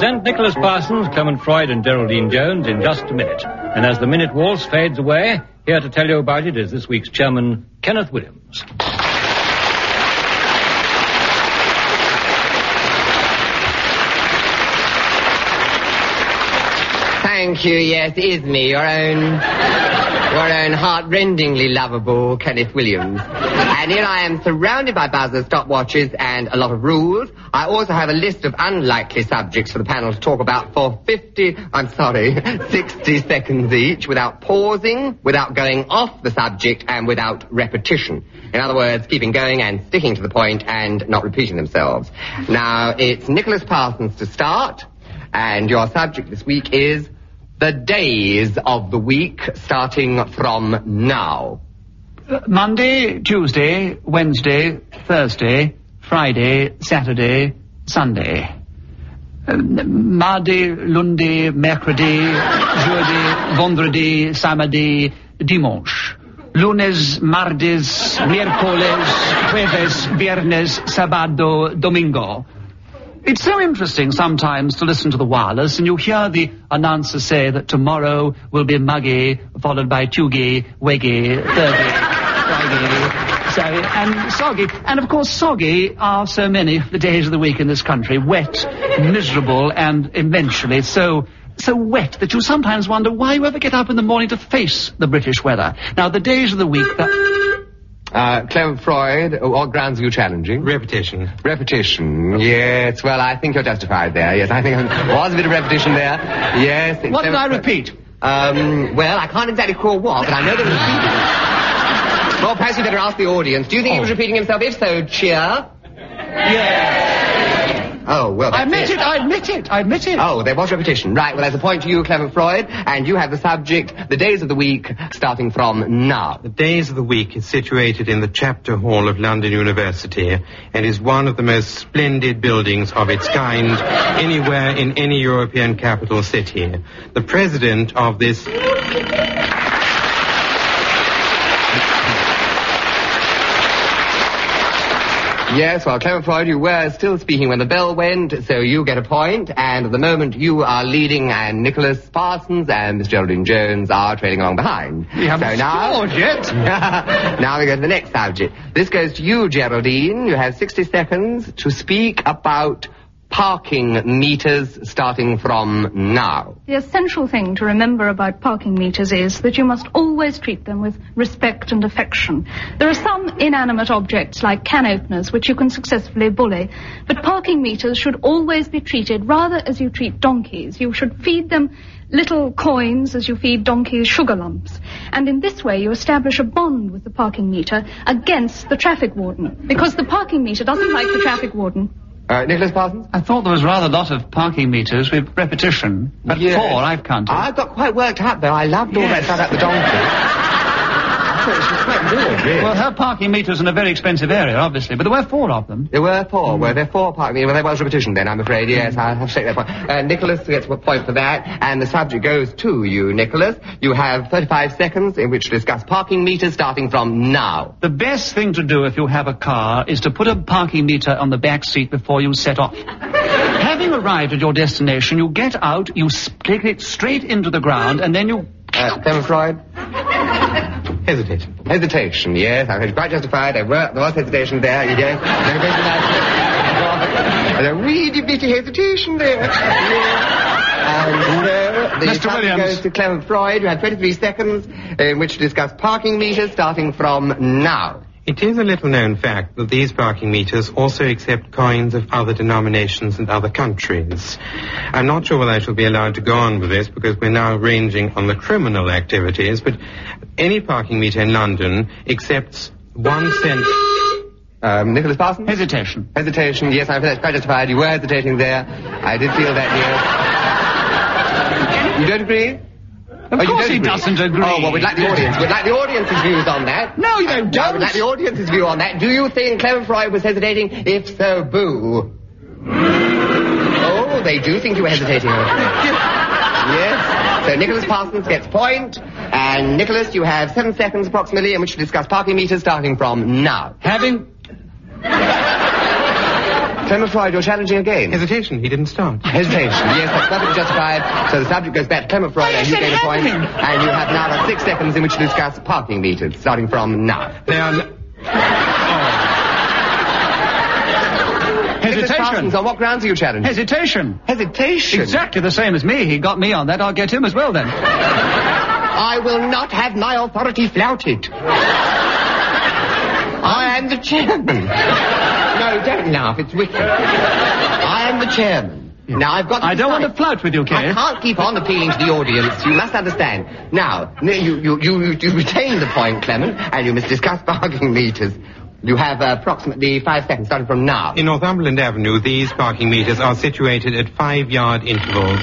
present Nicholas Parsons, Clement Freud and Geraldine Jones in just a minute. And as the minute waltz fades away, here to tell you about it is this week's chairman, Kenneth Williams. Thank you, yes, it is me, your own heart-rendingly lovable Kenneth Williams. And here I am surrounded by buzzers, stopwatches, and a lot of rules. I also have a list of unlikely subjects for the panel to talk about for 60 seconds each, without pausing, without going off the subject, and without repetition. In other words, keeping going and sticking to the point and not repeating themselves. Now, it's Nicholas Parsons to start, and your subject this week is the days of the week starting from now. Monday, Tuesday, Wednesday, Thursday, Friday, Saturday, Sunday. Mardi, lundi, mercredi, jeudi, vendredi, samedi, dimanche. Lunes, martes, miércoles, jueves, viernes, sábado, domingo. It's so interesting sometimes to listen to the wireless and you hear the announcer say that tomorrow will be muggy, followed by tuggy, weggy, thirdy, Friday, and soggy. And of course soggy are so many of the days of the week in this country. Wet, miserable, and eventually so wet that you sometimes wonder why you ever get up in the morning to face the British weather. Now the days of the week that... Clement Freud, what grounds are you challenging? Repetition. Repetition, yes. Well, I think you're justified there. Yes, I think there was a bit of repetition there. Yes. What did I repeat? Well, I can't exactly recall what, but I know that he repeated it. Well, perhaps you better ask the audience. Do you think he was repeating himself? If so, cheer. Yeah. Oh, well, I admit it. Oh, there was repetition. Right, well, there's a point to you, Clement Freud, and you have the subject, the days of the week, starting from now. The days of the week is situated in the Chapter Hall of London University and is one of the most splendid buildings of its kind anywhere in any European capital city. The president of this... Yes, well, Clement Freud, you were still speaking when the bell went, so you get a point, and at the moment you are leading, and Nicholas Parsons and Miss Geraldine Jones are trailing along behind. We haven't scored yet. Now we go to the next subject. This goes to you, Geraldine. You have 60 seconds to speak about parking meters starting from now. The essential thing to remember about parking meters is that you must always treat them with respect and affection. There are some inanimate objects like can openers which you can successfully bully, but parking meters should always be treated rather as you treat donkeys. You should feed them little coins as you feed donkeys sugar lumps. And in this way you establish a bond with the parking meter against the traffic warden, because the parking meter doesn't like the traffic warden. Nicholas Parsons? I thought there was rather a lot of parking meters with repetition. But 4 I've counted. I've got quite worked up, though. I loved all that stuff about the donkey. I thought it was quite good, really. Well, her parking meter's in a very expensive area, obviously, but there were 4 of them. There were 4. Were there 4 parking meters? Well, there was repetition then, I'm afraid. Yes, I'll have to take that point. Nicholas gets a point for that, and the subject goes to you, Nicholas. You have 35 seconds in which to discuss parking meters starting from now. The best thing to do if you have a car is to put a parking meter on the back seat before you set off. Having arrived at your destination, you get out, you take it straight into the ground, and then you... Clement Freud? Hesitation. Hesitation, yes. I was quite justified. There was hesitation there. You get a really bitty hesitation there. And the Mr. subject goes to Clement Freud. You have 23 seconds in which to discuss parking meters starting from now. It is a little-known fact that these parking meters also accept coins of other denominations and other countries. I'm not sure whether I shall be allowed to go on with this because we're now ranging on the criminal activities, but any parking meter in London accepts 1 cent... Nicholas Parsons? Hesitation. Hesitation, yes, I'm quite justified. You were hesitating there. I did feel that, yes. You don't agree? Of course he doesn't agree. Oh, well, we'd like the audience. We'd like the audience's views on that. No, you don't. We'd like the audience's view on that. Do you think Clement Freud was hesitating? If so, boo. Oh, they do think you were hesitating. Yes. So Nicholas Parsons gets point. And Nicholas, you have 7 seconds approximately in which to discuss parking meters starting from now. Having... Clement Freud, you're challenging again. Hesitation, he didn't start. Hesitation, yes, that's perfectly justified. So the subject goes back to Clement Freud and you gain a point. And you have now got 6 seconds in which to discuss parking meters, starting from now. They are... Hesitation. On what grounds are you challenging? Hesitation. Hesitation? Exactly the same as me. He got me on that. I'll get him as well, then. I will not have my authority flouted. I am the chairman. No, don't laugh. It's wicked. I am the chairman. Now, I've got to I don't want to flout with you, Kay. I can't keep on appealing to the audience. You must understand. Now, you retain the point, Clement, and you must discuss parking meters. You have approximately 5 seconds, starting from now. In Northumberland Avenue, these parking meters are situated at 5-yard intervals.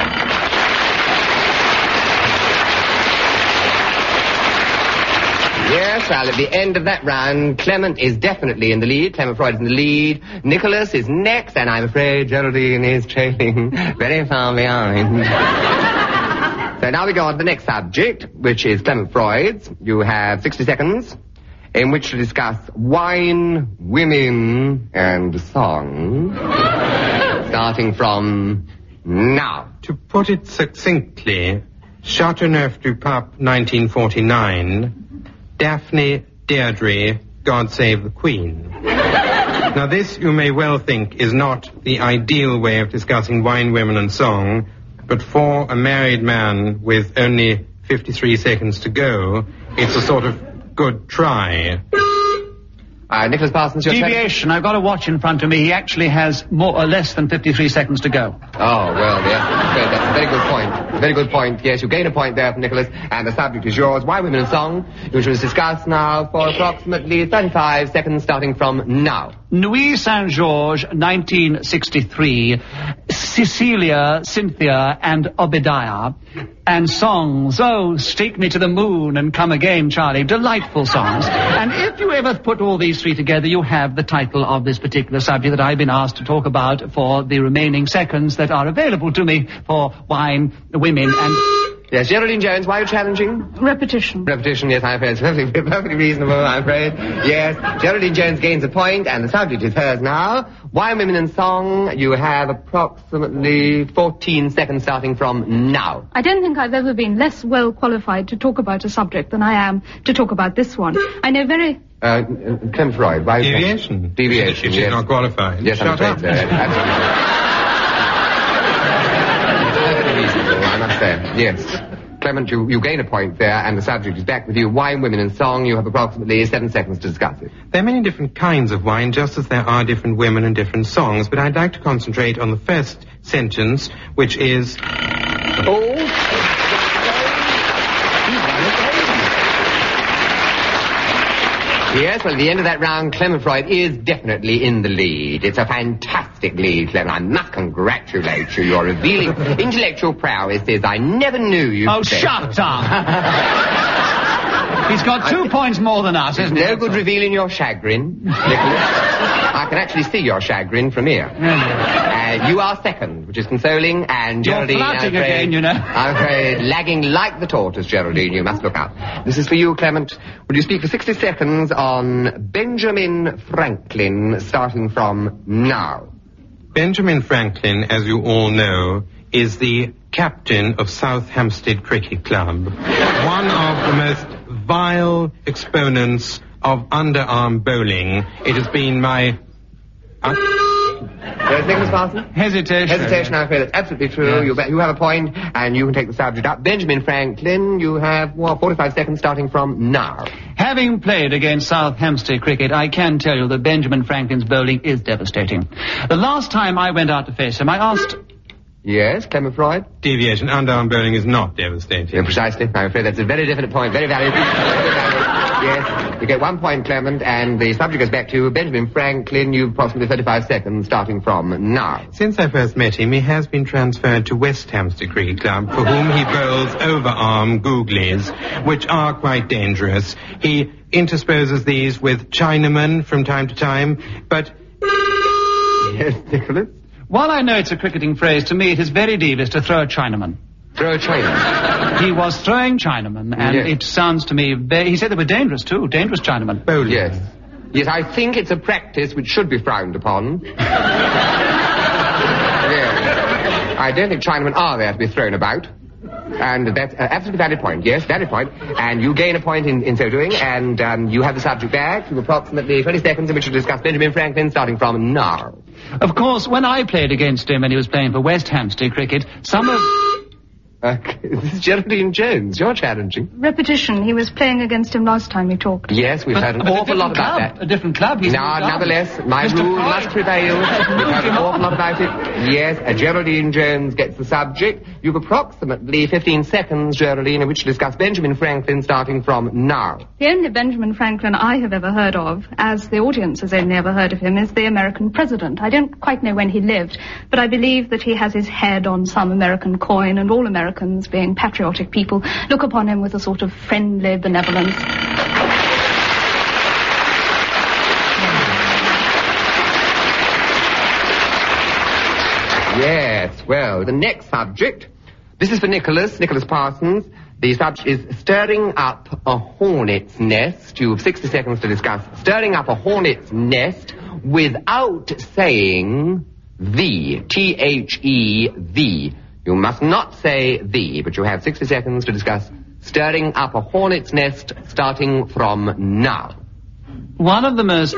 Yes, well, at the end of that round, Clement is definitely in the lead. Clement Freud is in the lead. Nicholas is next, and I'm afraid Geraldine is trailing very far behind. So now we go on to the next subject, which is Clement Freud's. You have 60 seconds in which to discuss wine, women, and song. Starting from now. To put it succinctly, Chateauneuf-du-Pape, 1949... Daphne, Deirdre, God Save the Queen. Now this, you may well think, is not the ideal way of discussing wine, women and song, but for a married man with only 53 seconds to go, it's a sort of good try. Nicholas Parsons, your Deviation. I've got a watch in front of me. He actually has more or less than 53 seconds to go. Oh, well, yes. That's a very good point. Very good point. Yes, you gain a point there from Nicholas, and the subject is yours. Why Women and Song, which was discussed now for approximately 35 seconds, starting from now. Nuit Saint-Georges, 1963. Cecilia, Cynthia, and Obadiah. And songs. Oh, Take Me to the Moon and Come Again, Charlie. Delightful songs. And if you ever put all these three together, you have the title of this particular subject that I've been asked to talk about for the remaining seconds that are available to me for wine, women, and... Yes, Geraldine Jones, why are you challenging? Repetition. Repetition, yes, I'm afraid it's perfectly reasonable, I'm afraid. Yes, Geraldine Jones gains a point, and the subject is hers now. Wine, Women and Song, you have approximately 14 seconds starting from now. I don't think I've ever been less well qualified to talk about a subject than I am to talk about this one. I know very... Clement Freud, why... Deviation. Deviation, She's yes. not qualified. Yes, I'm afraid so. Absolutely. I must say, yes. Clement, you gain a point there, and the subject is back with you. Wine, Women and Song, you have approximately 7 seconds to discuss it. There are many different kinds of wine, just as there are different women and different songs, but I'd like to concentrate on the first sentence, which is... Oh! Yes, well, at the end of that round, Clement Freud is definitely in the lead. It's a fantastic lead, Clement. I must congratulate you. You're revealing intellectual prowesses I never knew you Oh, possessed. shut up! He's got 2 points more than us, isn't he? No good revealing your chagrin, Nicholas. I can actually see your chagrin from here. You are second, which is consoling, and You're Geraldine, flirting again, you know. I'm afraid, lagging like the tortoise, Geraldine. You must look out. This is for you, Clement. Will you speak for 60 seconds on Benjamin Franklin, starting from now? Benjamin Franklin, as you all know, is the captain of South Hampstead Cricket Club. One of the most vile exponents of underarm bowling. It has been my... Nicholas Parsons? Hesitation. I'm afraid that's absolutely true. Yes. You have a point, and you can take the subject up. Benjamin Franklin, you have, 45 seconds starting from now. Having played against South Hampstead Cricket, I can tell you that Benjamin Franklin's bowling is devastating. The last time I went out to face him, I asked... Yes, Clement Freud? Deviation. Underarm bowling is not devastating. Yeah, precisely. I'm afraid that's a very definite point. Very valid. Very valid. Yes. You get 1 point, Clement, and the subject goes back to Benjamin Franklin. You've approximately 35 seconds starting from now. Since I first met him, he has been transferred to West Hampstead Cricket Club, for whom he bowls overarm googlies, which are quite dangerous. He interposes these with Chinaman from time to time, but... Yes, Nicholas? While I know it's a cricketing phrase, to me it is very devious to throw a Chinaman. Throw a Chinaman. He was throwing Chinaman, and Yes. it sounds to me... He said they were dangerous, too. Dangerous Chinaman. bowling. Yes. Yes, I think it's a practice which should be frowned upon. Yes. I don't think Chinamen are there to be thrown about. And that's an absolutely valid point. Yes, valid point. And you gain a point in so doing, and you have the subject back to approximately 20 seconds in which to discuss Benjamin Franklin, starting from now. Of course, when I played against him when he was playing for West Hampstead Cricket, some of... This is Geraldine Jones. You're challenging. Repetition. He was playing against him last time you talked. Yes, we've heard an awful lot about that. A different club. He's nonetheless, my rule must prevail. We've heard an awful lot about it. Yes, Geraldine Jones gets the subject. You've approximately 15 seconds, Geraldine, in which to discuss Benjamin Franklin, starting from now. The only Benjamin Franklin I have ever heard of, as the audience has only ever heard of him, is the American president. I don't quite know when he lived, but I believe that he has his head on some American coin, and all Americans, being patriotic people, look upon him with a sort of friendly benevolence. Yes, well, the next subject, this is for Nicholas Parsons. The subject is stirring up a hornet's nest. You have 60 seconds to discuss stirring up a hornet's nest without saying the, T-H-E, the. You must not say the, but you have 60 seconds to discuss stirring up a hornet's nest, starting from now. One of the most...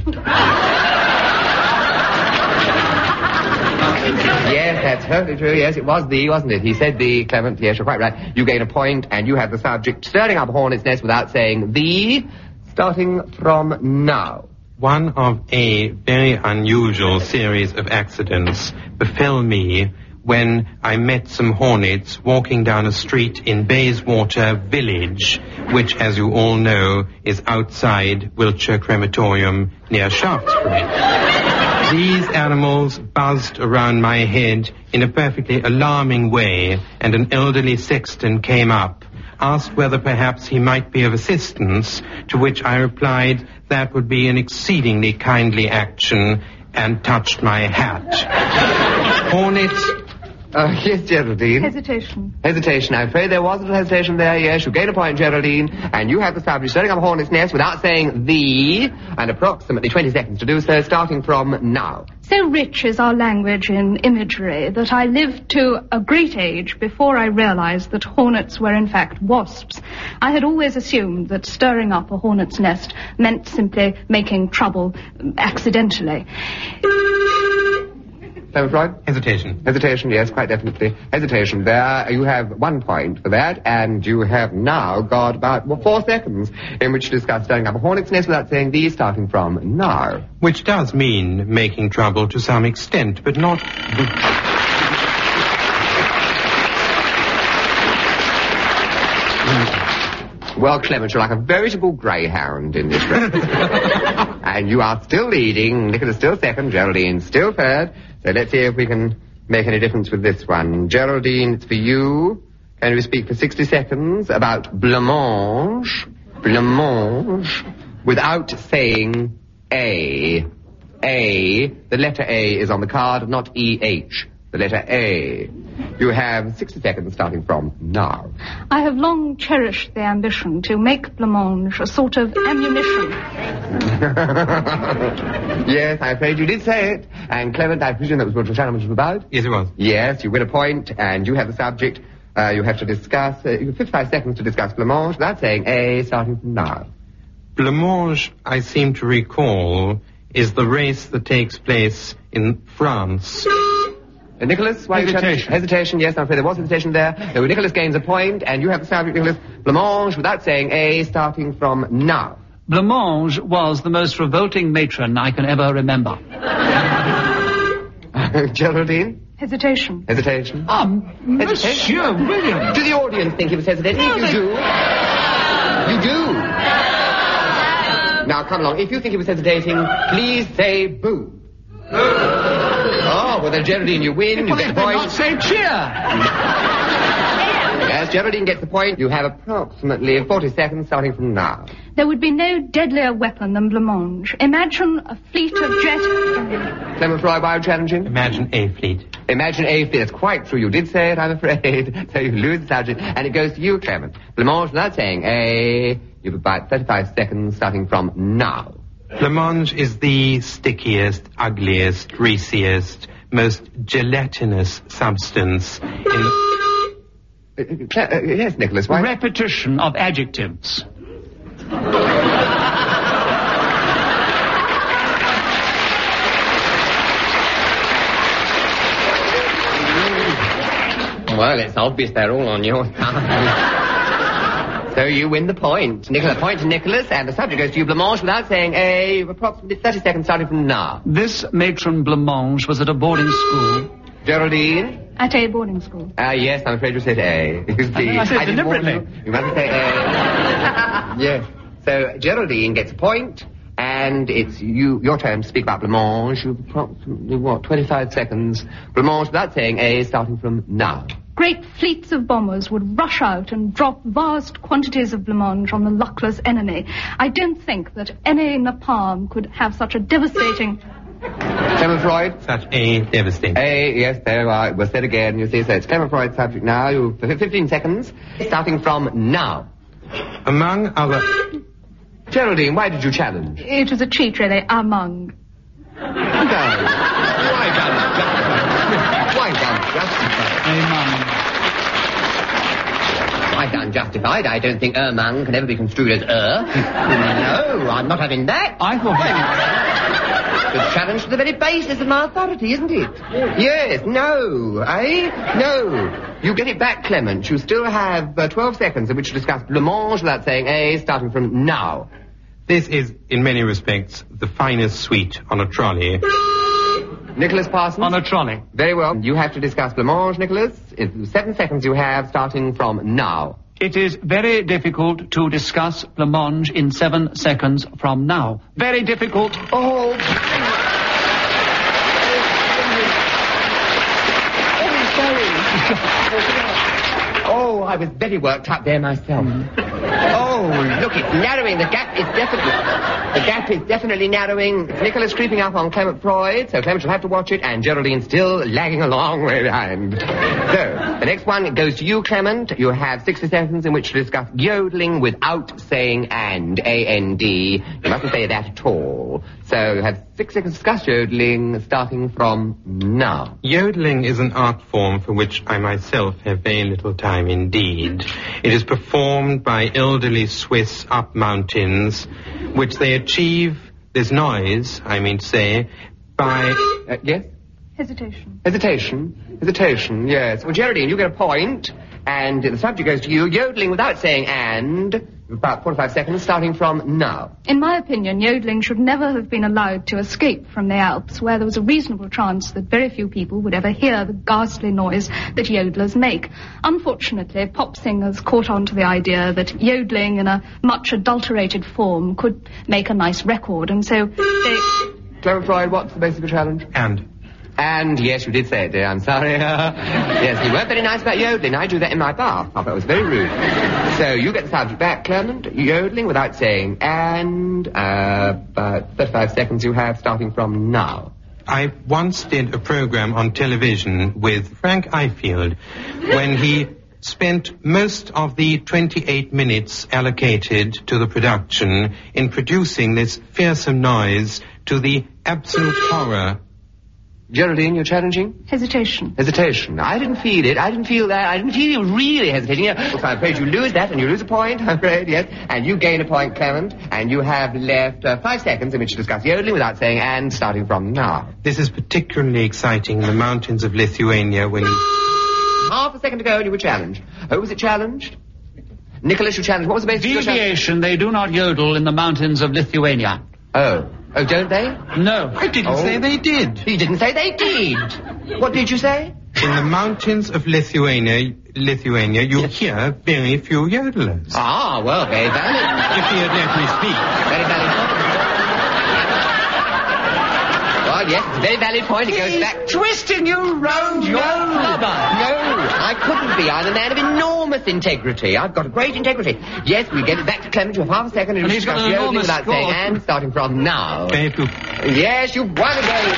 Yes, that's perfectly true. Yes, it was the, wasn't it? He said the, Clement. Yes, you're quite right. You gain a point, and you have the subject stirring up a hornet's nest without saying the, starting from now. One of a very unusual series of accidents befell me when I met some hornets walking down a street in Bayswater Village, which, as you all know, is outside Wiltshire Crematorium near Shaftesbury. These animals buzzed around my head in a perfectly alarming way, and an elderly sexton came up, asked whether perhaps he might be of assistance, to which I replied that would be an exceedingly kindly action, and touched my hat. Hornets... Yes, Geraldine. Hesitation. Hesitation. I'm afraid there was a little hesitation there, yes. You gain a point, Geraldine, and you have the subject stirring up a hornet's nest without saying the, and approximately 20 seconds to do so, starting from now. So rich is our language in imagery that I lived to a great age before I realized that hornets were in fact wasps. I had always assumed that stirring up a hornet's nest meant simply making trouble accidentally. Clement Freud? Hesitation. Hesitation, yes, quite definitely. Hesitation. There, you have 1 point for that, and you have now got about 4 seconds in which to discuss stirring up a hornet's nest without saying the, starting from now. Which does mean making trouble to some extent, but not... Well, Clement, you're like a veritable greyhound in this race. And you are still leading. Nicholas still second. Geraldine still third. So let's see if we can make any difference with this one. Geraldine, it's for you. Can you speak for 60 seconds about blancmange? Blancmange. Without saying A. A. The letter A is on the card, not E-H. The letter A. You have 60 seconds starting from now. I have long cherished the ambition to make blancmange a sort of ammunition. Yes, I'm afraid you did say it. And Clement, I presume that was what your challenge was about? Yes, it was. Yes, you win a point, and you have the subject. You have to discuss, you have 55 seconds to discuss blancmange without saying A, starting from now. Blancmange, I seem to recall, is the race that takes place in France. Nicholas, why Hesitation. Hesitation, yes, I'm afraid there was hesitation there. So Nicholas gains a point, and you have the subject, Nicholas. Blancmange, without saying A, starting from now. Blancmange was the most revolting matron I can ever remember. Geraldine? Hesitation. Hesitation? Monsieur William. Do the audience think he was hesitating? No, If you do. You do. Now, come along. If you think he was hesitating, please say boo. Oh, well then, Geraldine, you win. You get a point. Not say cheer. Yes, Geraldine gets the point. You have approximately 40 seconds starting from now. There would be no deadlier weapon than blancmange. Imagine a fleet of jet... Clement Freud, why are you challenging? Imagine a fleet. Imagine a fleet. That's quite true. You did say it, I'm afraid. So you lose the subject. And it goes to you, Clement. Blancmange, without saying A, you've about 35 seconds starting from now. Blancmange is the stickiest, ugliest, greasiest, most gelatinous substance in the... Yes, Nicholas, why? Repetition of adjectives. Well, it's obvious they're all on your side. So you win the point. Nicholas, point to Nicholas, and the subject goes to you, Blancmange, without saying a approximately 30 seconds starting from now. This matron Blancmange was at a boarding school. Geraldine? At a boarding school. Yes, I'm afraid you said A. You see, I said didn't warn deliberately. You must say A. Yes. So Geraldine gets a point, and it's your turn to speak about Blancmange. You've approximately, 25 seconds. Blancmange, without saying A, starting from now. Great fleets of bombers would rush out and drop vast quantities of blancmange on the luckless enemy. I don't think that any napalm could have such a devastating... Clement Freud? Such a devastating. A, yes, there you are. It was said again. You see, so it's Clement Freud's subject now. You've 15 seconds, starting from now. Among other... Geraldine, why did you challenge? It was a cheat, really, among. Why done justified? I don't think among can ever be construed as No, I'm not having that. I thought... It's a challenge to the very basis of my authority, isn't it? Yes, no, No. You get it back, Clement. You still have 12 seconds in which to discuss Blancmange without saying A, starting from now. This is, in many respects, the finest sweet on a trolley. Nicholas Parsons? On a trolley. Very well. You have to discuss Blancmange, Nicholas. It's 7 seconds you have, starting from now. It is very difficult to discuss Blancmange in 7 seconds from now. Very difficult. Oh, Oh, I was very worked up there myself. Oh, look, it's narrowing. The gap is definitely narrowing. It's Nicholas creeping up on Clement Freud, so Clement will have to watch it, and Geraldine still lagging a long way behind. So, the next one goes to you, Clement. You have 60 seconds in which to discuss yodeling without saying and, A-N-D. You mustn't say that at all. So, you have 6 seconds to discuss yodeling, starting from now. Yodeling is an art form for which I myself have very little time indeed. It is performed by elderly Swiss up mountains, which they achieve this noise, I mean to say, by... Yes? Hesitation. Hesitation, yes. Well, Geraldine, you get a point, and the subject goes to you, yodeling without saying and, about 45 seconds, starting from now. In my opinion, yodeling should never have been allowed to escape from the Alps, where there was a reasonable chance that very few people would ever hear the ghastly noise that yodelers make. Unfortunately, pop singers caught on to the idea that yodeling in a much adulterated form could make a nice record, and so they... Clement Freud, what's the basic challenge? And, yes, you did say it, dear. I'm sorry. Yes, you weren't very nice about yodeling. I do that in my bath. I thought it was very rude. So, you get the subject back, Clement. Yodeling without saying and, about 35 seconds you have, starting from now. I once did a program on television with Frank Ifield when he spent most of the 28 minutes allocated to the production in producing this fearsome noise to the absolute horror. Geraldine, you're challenging? Hesitation. I didn't feel it. I didn't feel that. I didn't feel you really hesitating. So I'm afraid you lose that, and you lose a point, I'm afraid, yes. And you gain a point, Clement. And you have left 5 seconds in which to discuss yodeling without saying and, starting from now. This is particularly exciting in the mountains of Lithuania when... Half a second to go and you were challenged. Oh, was it challenged? Nicholas, you challenged. What was the basis of your challenge? Deviation, they do not yodel in the mountains of Lithuania. Oh, don't they? No. I didn't say they did. He didn't say they did. What did you say? In the mountains of Lithuania, you hear very few yodelers. Ah, well, very valid. If you'd let me speak. Very valid point. Well, yes, it's a very valid point. It goes back... Twisting you round your rubber. No, I couldn't be. I'm a man of enormous integrity. I've got a great integrity. Yes, we get it back to Clement. You have half a second. And he's got an enormous without score. saying and, starting from now. Thank you. Yes, you've won again.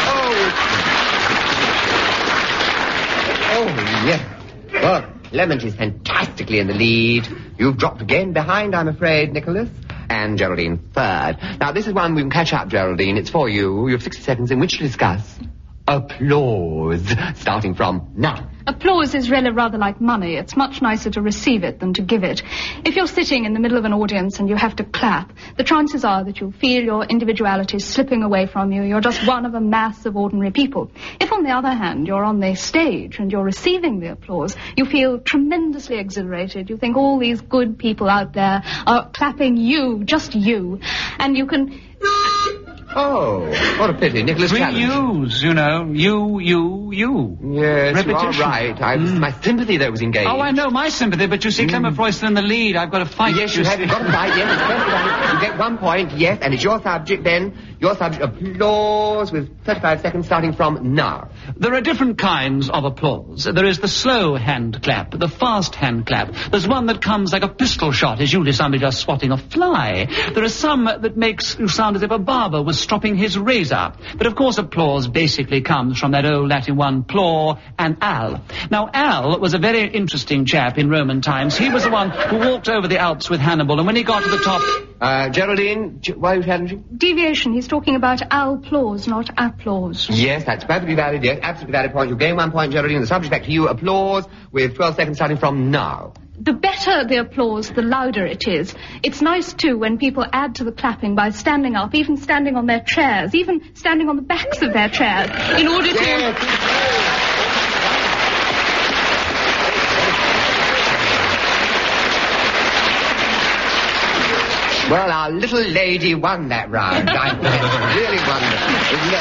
Oh, yes. Well, Clement is fantastically in the lead. You've dropped again behind, I'm afraid, Nicholas. and Geraldine third. Now, this is one we can catch up, Geraldine. It's for you. You have 60 seconds in which to discuss applause, starting from now. Applause is really rather like money. It's much nicer to receive it than to give it. If you're sitting in the middle of an audience and you have to clap, the chances are that you'll feel your individuality slipping away from you. You're just one of a mass of ordinary people. If, on the other hand, you're on the stage and you're receiving the applause, you feel tremendously exhilarated. You think all these good people out there are clapping you, just you, and you can... Oh, what a pity. Nicholas Challenge. Reuse, you know. You. Yes, Repetition. you are right. My sympathy, though, was engaged. Oh, I know, my sympathy, but you see, Clement Freud's still in the lead. I've got to fight. Yes, you have. You've got to fight. Yes, it's perfectly right. You get 1 point, yes, and it's your subject, then. Your subject, applause, with 35 seconds starting from now. There are different kinds of applause. There is the slow hand clap, the fast hand clap. There's one that comes like a pistol shot, is usually somebody just swatting a fly. There are some that makes you sound as if a barber was stropping his razor. But of course applause basically comes from that old Latin one, plor and al. Now Al was a very interesting chap in Roman times. He was the one who walked over the Alps with Hannibal, and when he got to the top... Geraldine, why are you challenging? Deviation. He's talking about applause, not applause. Yes, that's perfectly valid, yes, absolutely valid point. You gain 1 point, Geraldine. The subject back to you, applause, with 12 seconds starting from now. The better the applause, the louder it is. It's nice, too, when people add to the clapping by standing up, even standing on their chairs, even standing on the backs of their chairs, in order to... Well, our little lady won that round. That's really wonderful. Isn't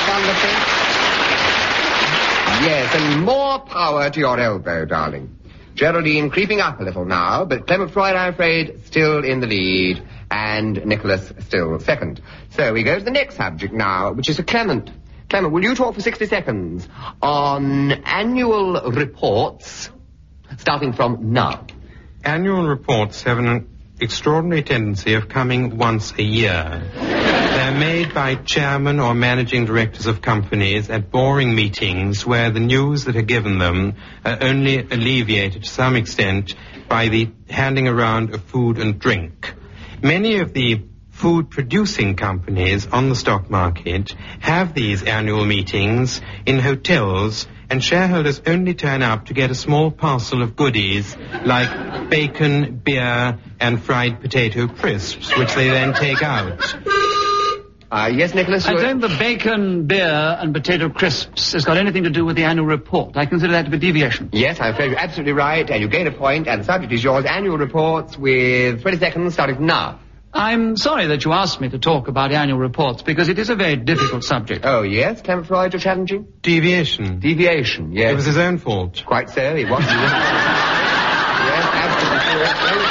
that wonderful? Yes, and more power to your elbow, darling. Geraldine creeping up a little now, but Clement Freud, I'm afraid, still in the lead, and Nicholas still second. So we go to the next subject now, which is a Clement. Clement, will you talk for 60 seconds on annual reports, starting from now? Annual reports have an extraordinary tendency of coming once a year. They're made by chairmen or managing directors of companies at boring meetings where the news that are given them are only alleviated to some extent by the handing around of food and drink. Many of the food-producing companies on the stock market have these annual meetings in hotels, and shareholders only turn up to get a small parcel of goodies like bacon, beer, and fried potato crisps, which they then take out. Yes, Nicholas? I don't think the bacon, beer, and potato crisps has got anything to do with the annual report. I consider that to be deviation. Yes, I'm afraid you're absolutely right, and you gain a point, and the subject is yours, annual reports, with 20 seconds starting from now. I'm sorry that you asked me to talk about annual reports, because it is a very difficult subject. Oh, yes? Clement Freud, you're challenging? Deviation. Deviation, yes. It was his own fault. Quite so, it was. Yes, absolutely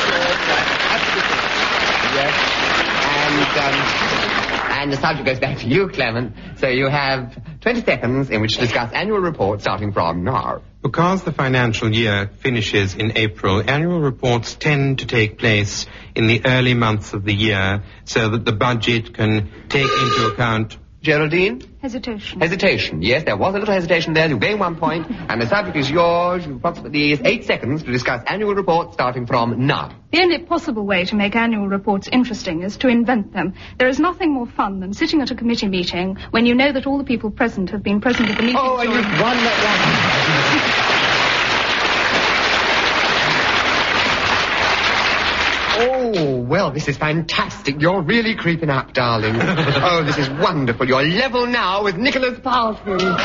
true. Yes. And the subject goes back to you, Clement. So you have 20 seconds in which to discuss annual reports starting from now. Because the financial year finishes in April, annual reports tend to take place in the early months of the year so that the budget can take into account... Geraldine? Hesitation. Hesitation, yes, there was a little hesitation there. You gain 1 point, and the subject is yours. You've approximately 8 seconds to discuss annual reports starting from now. The only possible way to make annual reports interesting is to invent them. There is nothing more fun than sitting at a committee meeting when you know that all the people present have been present at the meeting. Oh, and you've won that one. Oh, well, this is fantastic. You're really creeping up, darling. Oh, this is wonderful. You're level now with Nicholas Parsons. Isn't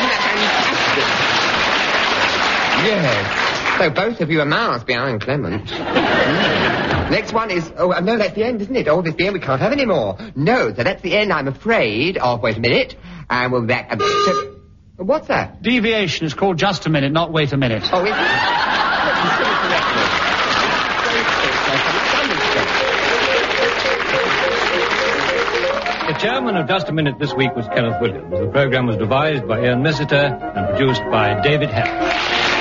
that fantastic? Yes. So both of you are miles behind Clement. Next one is... Oh, no, that's the end, isn't it? Oh, that's the end. We can't have any more. No, so that's the end, I'm afraid, of... Wait a minute. And we'll be back... What's that? Deviation is called just a minute, not wait a minute. Oh, is it? The chairman of Just a Minute this week was Kenneth Williams. The program was devised by Ian Messiter and produced by David Hack.